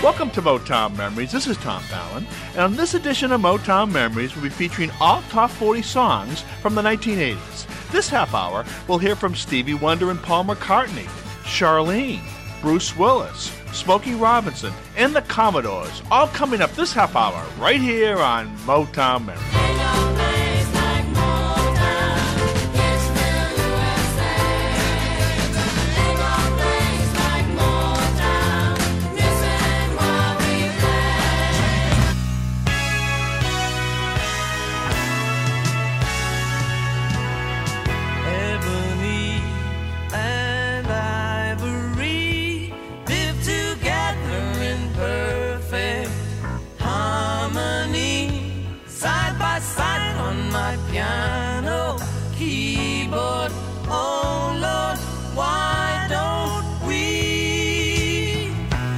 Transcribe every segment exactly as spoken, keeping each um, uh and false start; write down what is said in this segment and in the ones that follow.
Welcome to Motown Memories. This is Tom Fallon, and on this edition of Motown Memories, we'll be featuring all top forty songs from the nineteen eighties. This half hour, we'll hear from Stevie Wonder and Paul McCartney, Charlene, Bruce Willis, Smokey Robinson, and the Commodores, all coming up this half hour right here on Motown Memories. Piano, keyboard, oh Lord, why don't we?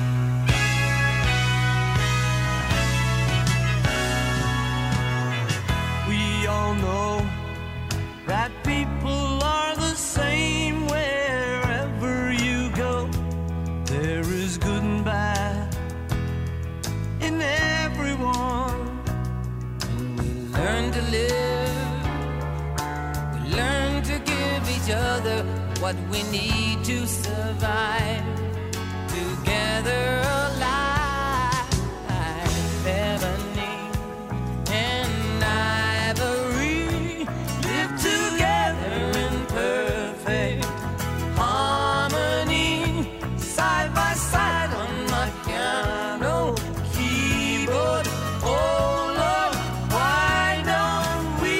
We all know that people are the same wherever you go. There is good and bad in everyone, and we learn to live. Learn to give each other what we need to survive. Together alive, ebony and ivory live together in perfect harmony, side by side on my piano keyboard. Oh Lord, why don't we?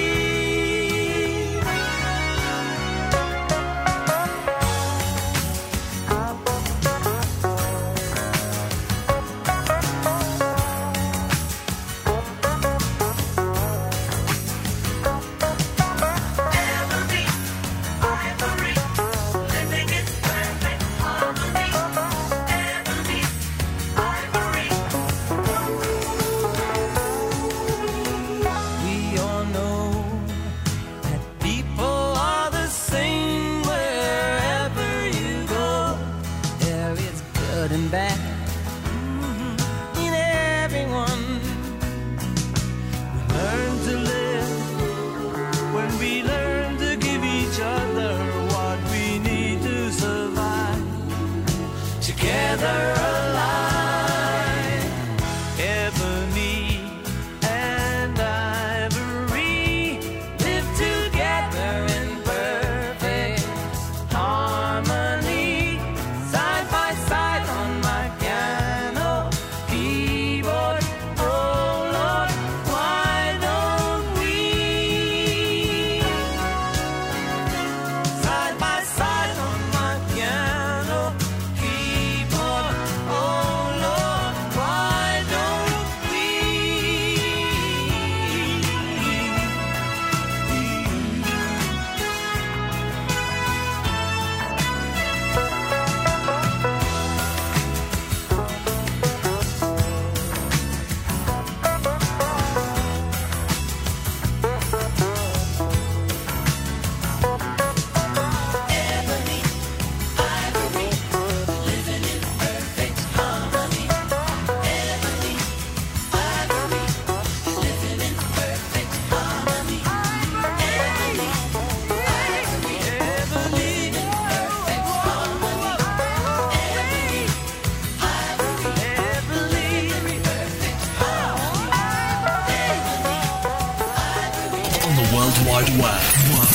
Wide Web.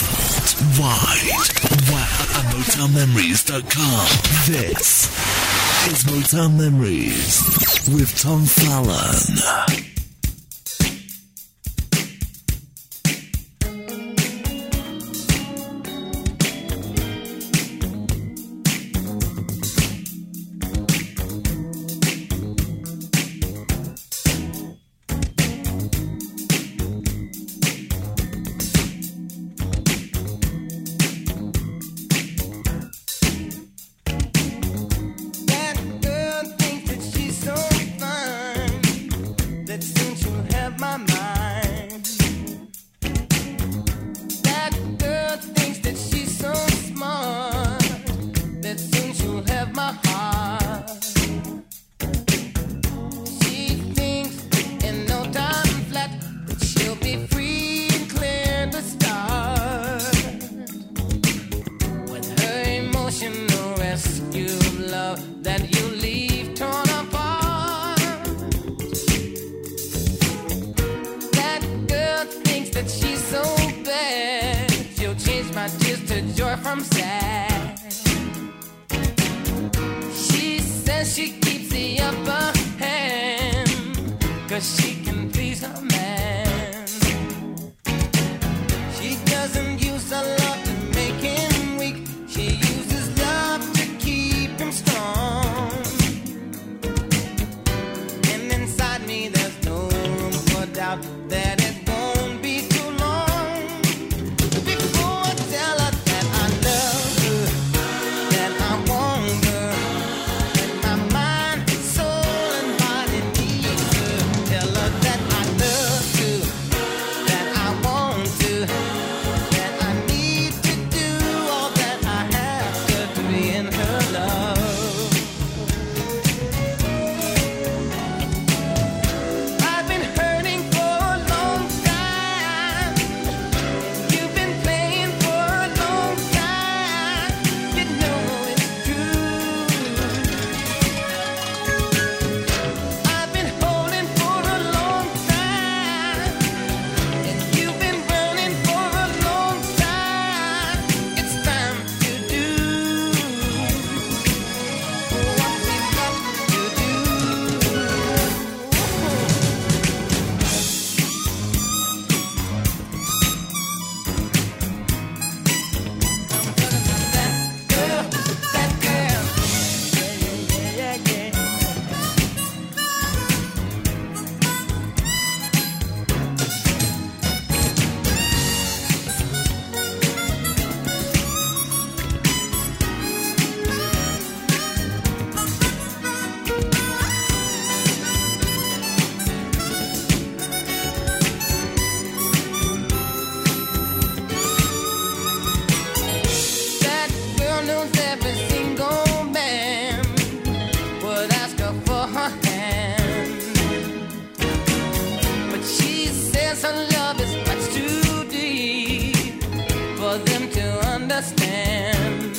Wide Web at Motown Memories dot com. This is Motown Memories with Tom Fallon. That girl thinks that she's so fine. that she's so bad. She'll change my tears to joy from sad. She says she keeps the upper hand, 'cause she can please her man. She doesn't use her love to make him weak. She uses love to keep him strong. And inside me there's no room for doubt that it won't be too long before I tell her that I love her, that I want her, that my mind, soul and body need her. Tell her that I love her, that I want to, that I need to do all that I have to to be in her love. I've been hurting for a long time. You've been playing for a long time. You know it's true. I've been holding for a long time, and you've been running for a long time. It's time to do what we've got to do. That girl, that girl, yeah, yeah, yeah, That girl knows every single man would ask her for her hand. But she says her love is much too deep for them to understand.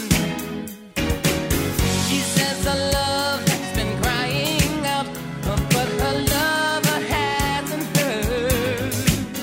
She says her love has been crying out, but her lover hasn't heard.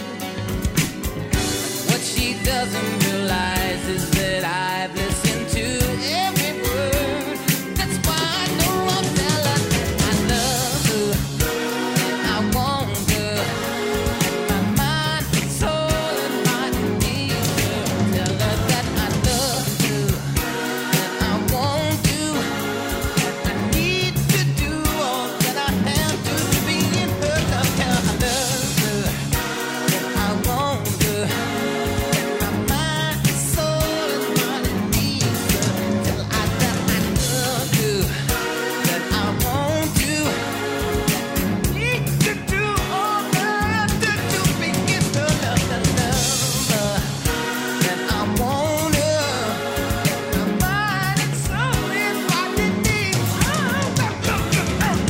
What she doesn't realize is that I've listened to every word. That's why I know I'll tell her that I love her, and I want her, and my mind, soul, and body need her. Tell her that I love her, that I want to, that I need to do all that I have to to be in her love. Tell her I love her, that I want her, that my mind, soul, and body need her. Tell her that I love her, that I want to, that I need to do all that I have to to be in her love. I love her, that I want her, that my mind and soul and body need her. I love her, that I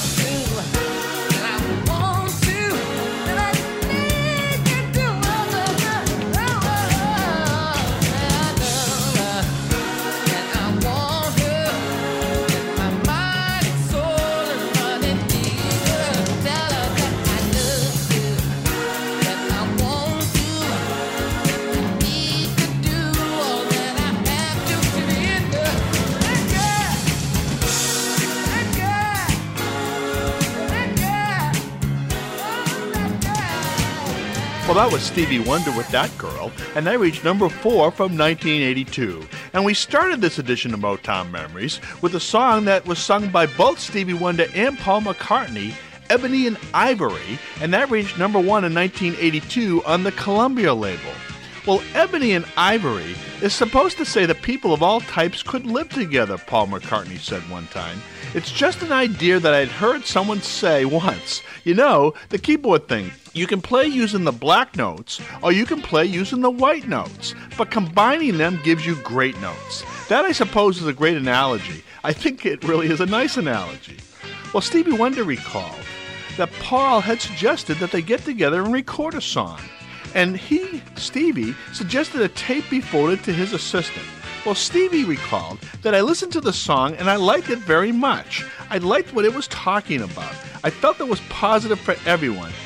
want to, that I need to do all that I have to. I love her, that I want her, that my mind, soul, and body need her. Tell her that I love her, that I want to, that I need to do all that I have to to be in her. That girl, that girl, that girl, oh, that girl. Well, that was Stevie Wonder with That Girl, and they reached number four from nineteen eighty-two. And we started this edition of Motown Memories with a song that was sung by both Stevie Wonder and Paul McCartney, Ebony and Ivory, and that reached number one in nineteen eighty-two on the Columbia label. Well, Ebony and Ivory is supposed to say that people of all types could live together, Paul McCartney said one time. It's just an idea that I'd heard someone say once. You know, the keyboard thing. You can play using the black notes, or you can play using the white notes, but combining them gives you great notes. That, I suppose, is a great analogy. I think it really is a nice analogy. Well, Stevie Wonder recalled that Paul had suggested that they get together and record a song. And he, Stevie, suggested a tape be forwarded to his assistant. Well, Stevie recalled that I listened to the song and I liked it very much. I liked what it was talking about. I felt it was positive for everyone.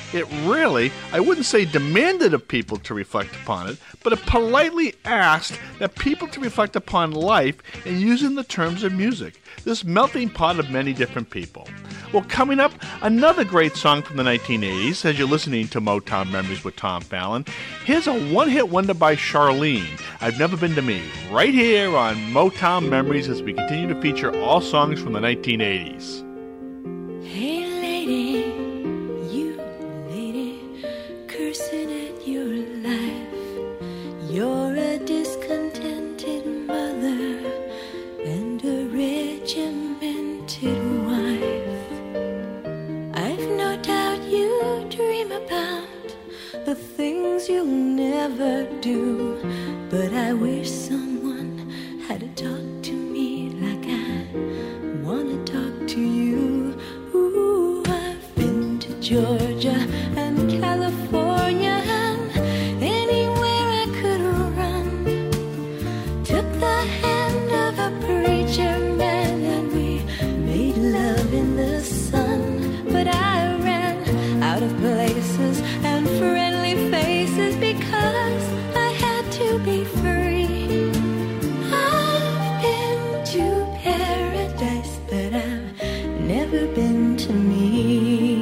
It really, I wouldn't say demanded of people to reflect upon it, but it politely asked that people to reflect upon life in using the terms of music, this melting pot of many different people. Well, coming up, another great song from the nineteen eighties as you're listening to Motown Memories with Tom Fallon. Here's a one-hit wonder by Charlene, I've Never Been to Me, right here on Motown Memories as we continue to feature all songs from the nineteen eighties. Hey lady, you lady, cursing at your life. You're a discontented mother and a regimented wife. I've no doubt you dream about the things you'll never do, but I wish someone had to talk to me like I wanna talk to you. Ooh, I've been to Georgia and California and anywhere I could run. Took the hand of a preacher man and we made love in the sun. But I ran out of places and friendly faces because I had to be free. I've been to paradise, but I've never been to me.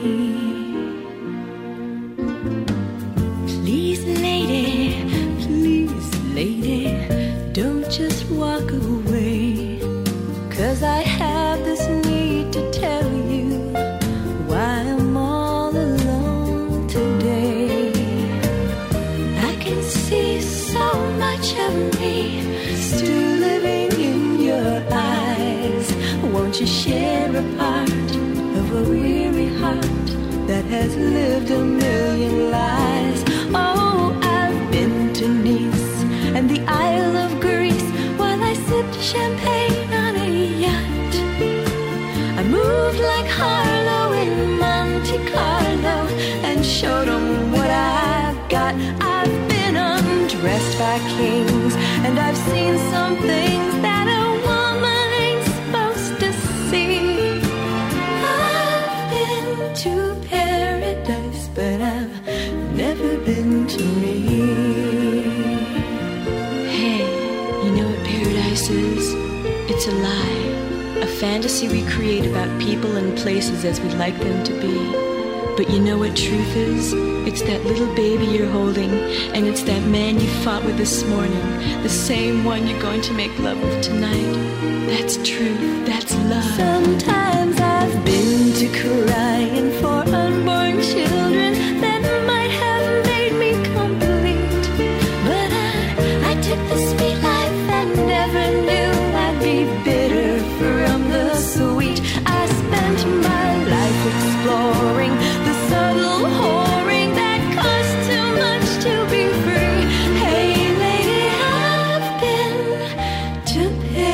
Please, lady, please, lady, don't just walk away, 'cause I have this need to tell you why I'm all alone today. I can see so much of me still living in your eyes. Won't you share a part of a weary heart that has lived a million lives? Oh, I've been to Nice and the Isle of Greece while I sipped champagne on a yacht. I moved like Harlow in Monte Carlo and showed them what I've got. I've been undressed by kings and I've seen some things that a woman ain't supposed to see. I've been to paradise, but I've never been to me. Hey, you know what paradise is? It's a lie. A fantasy we create about people and places as we'd like them to be. But you know what truth is? It's that little baby you're holding, and it's that man you fought with this morning, the same one you're going to make love with tonight. That's truth, that's love. Sometimes I've been to crying for unborn children that might have made me complete. But I, I took the sweet life and never knew I'd be bitter from the sweet. I spent my life exploring the subtle whoring that costs too much to be free. Hey lady, I've been to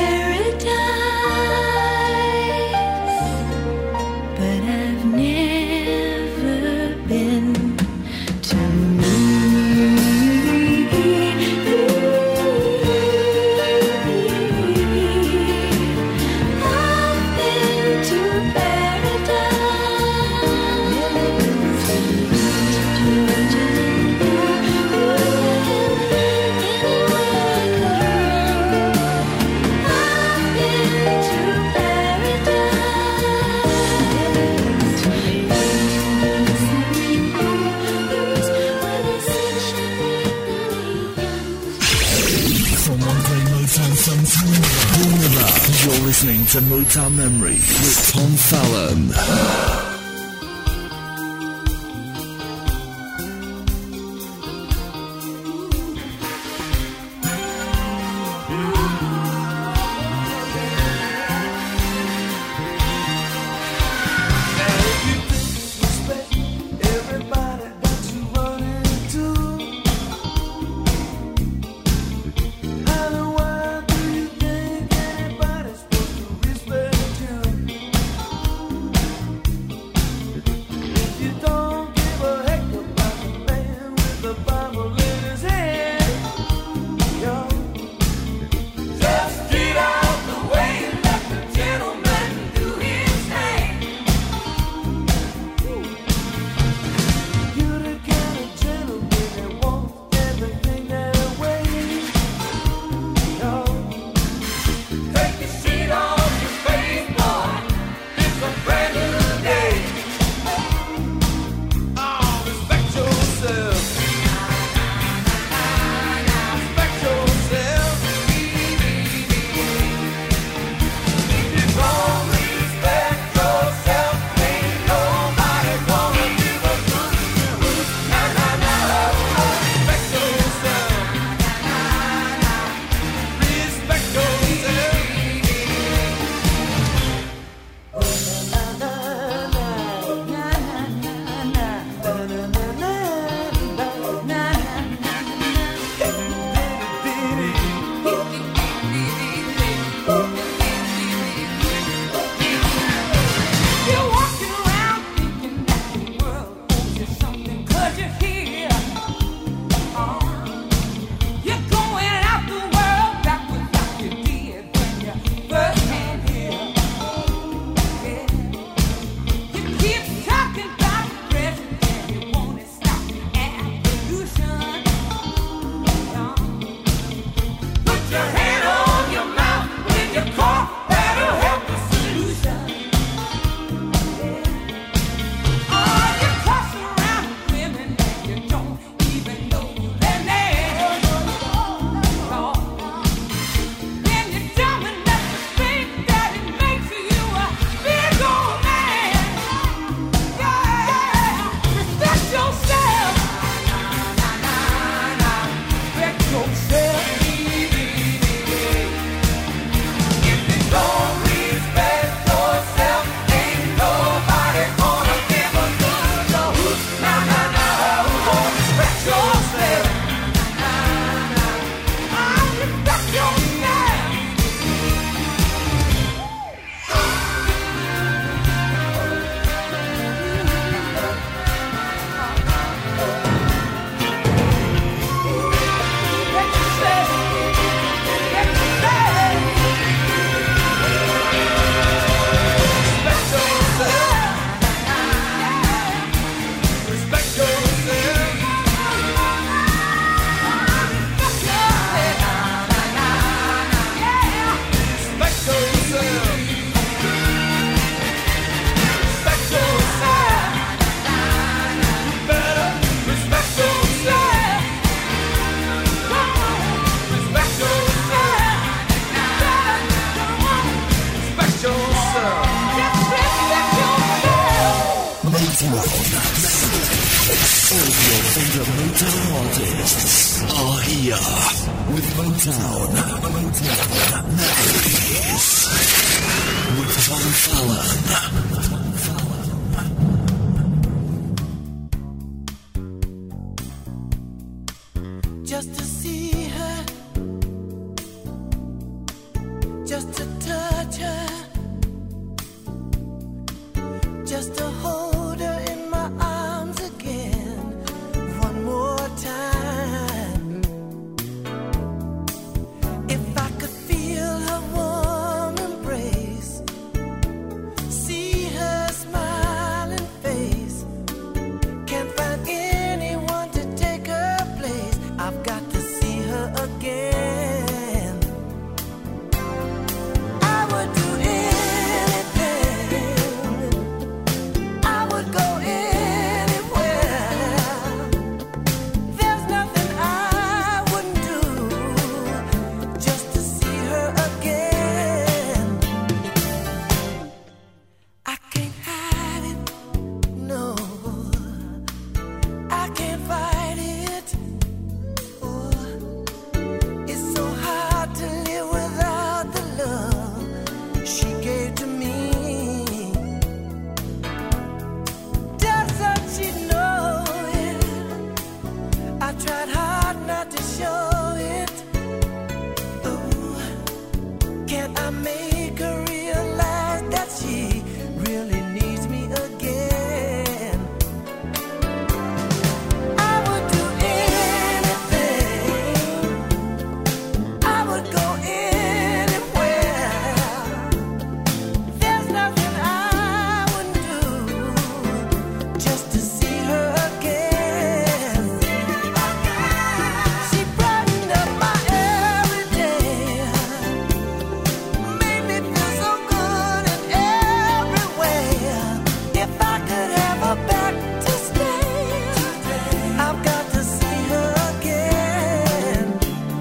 paradise, but I've never been to me. I've been to paradise. From one great Motown song to another, you're listening to Motown Memories with Tom Fallon. Anybody's supposed to respect you. All of your favorite Motown artists are here with Motown. Motown Memories with Tom Fallon. Tom Fallon. Just to see her, just to touch her, just to hold her in my arms again one more time. If I could feel her warm embrace, see her smiling face, can't find anyone to take her place. I've got to see her again. I would do anything, I would go anywhere. There's nothing I wouldn't do just to see her again. I can't hide it, no, I can't fight it. Oh, it's so hard to live without the love she gave to me. Doesn't she know it? I tried hard not to show it. Oh, can't I make her realize that she really needs me again? I would do anything, I would go anywhere. There's nothing I wouldn't do just to see her again. She brightened up my every day, made me feel so good in every way. If I could have her back to stay, I've got to see her again.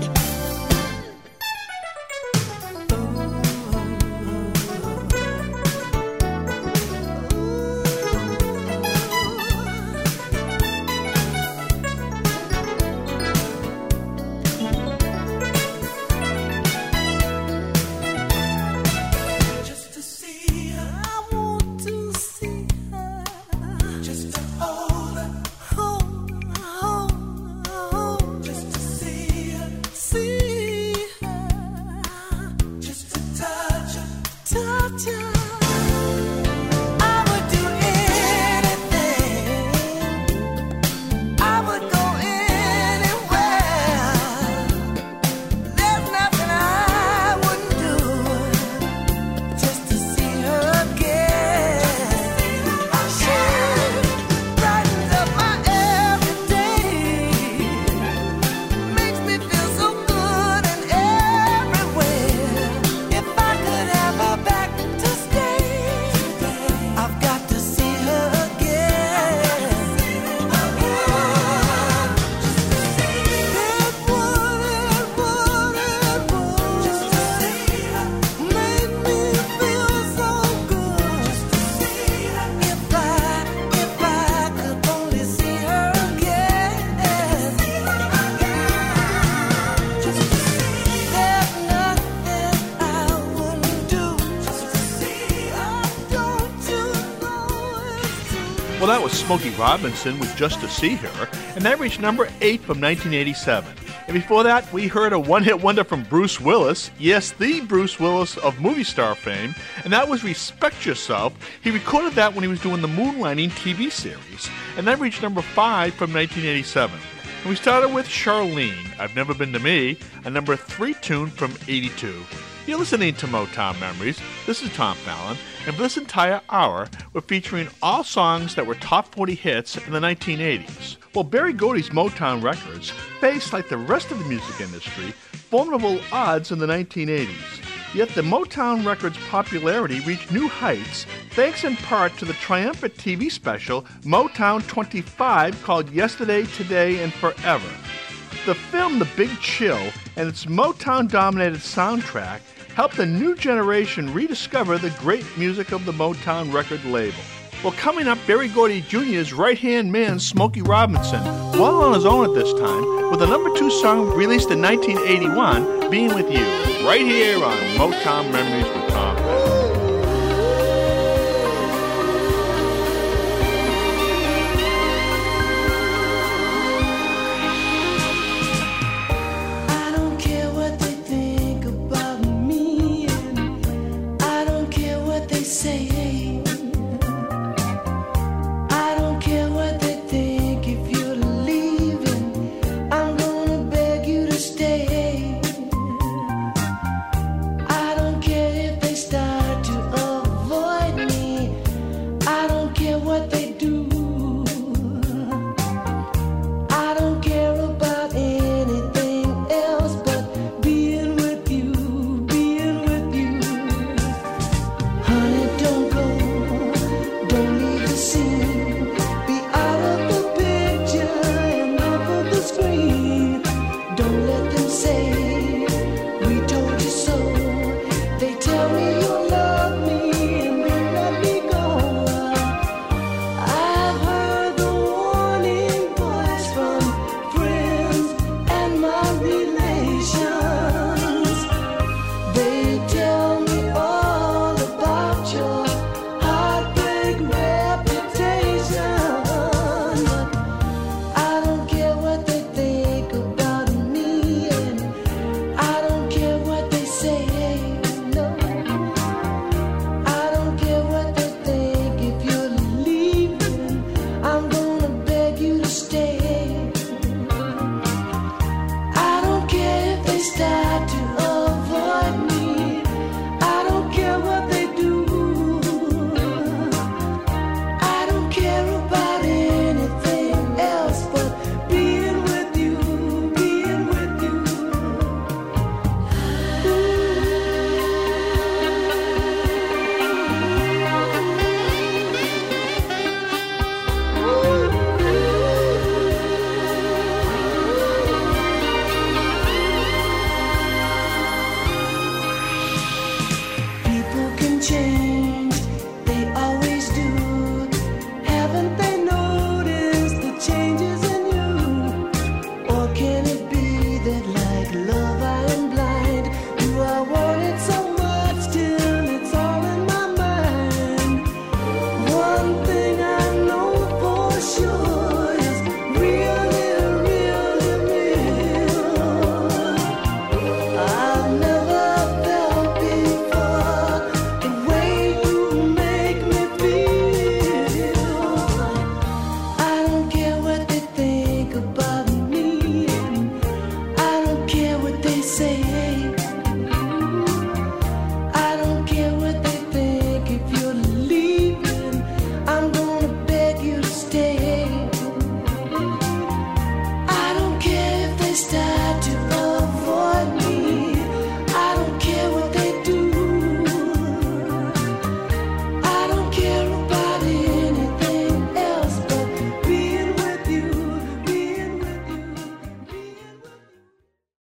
Just to see her, I want to see her. Just to hold her, hold her, hold her, hold her. Just to see her, see her. Just to touch her, touch her. I would do anything, I would go anywhere. There's nothing I wouldn't do just to see her again. She brightens up my every day, makes me feel so good in every way. If I could have her back to stay, I've got to see her again. It would, it would, it would just to see her, make me feel so good just to see her. If I, if I could only see her again, just to see. There's nothing I wouldn't do just to see her. Don't you know it's true? Well, that was Smokey Robinson with Just to See Her, and that reached number eight from nineteen eighty-seven. And before that, we heard a one-hit wonder from Bruce Willis, yes, the Bruce Willis of movie star fame, and that was Respect Yourself. He recorded that when he was doing the Moonlighting T V series, and that reached number five from nineteen eighty-seven. And we started with Charlene, I've Never Been to Me, a number three tune from eighty-two. You're listening to Motown Memories. This is Tom Fallon, and for this entire hour, we're featuring all songs that were top forty hits in the nineteen eighties. Well, Berry Gordy's Motown Records faced, like the rest of the music industry, formidable odds in the nineteen eighties. Yet the Motown Records' popularity reached new heights thanks in part to the triumphant T V special Motown twenty-five called Yesterday, Today, and Forever. The film The Big Chill and its Motown-dominated soundtrack helped a new generation rediscover the great music of the Motown record label. Well, coming up, Berry Gordy Junior's right-hand man, Smokey Robinson, well on his own at this time, with a number two song released in nineteen eighty-one, Being With You, right here on Motown Memories with Tom Bell.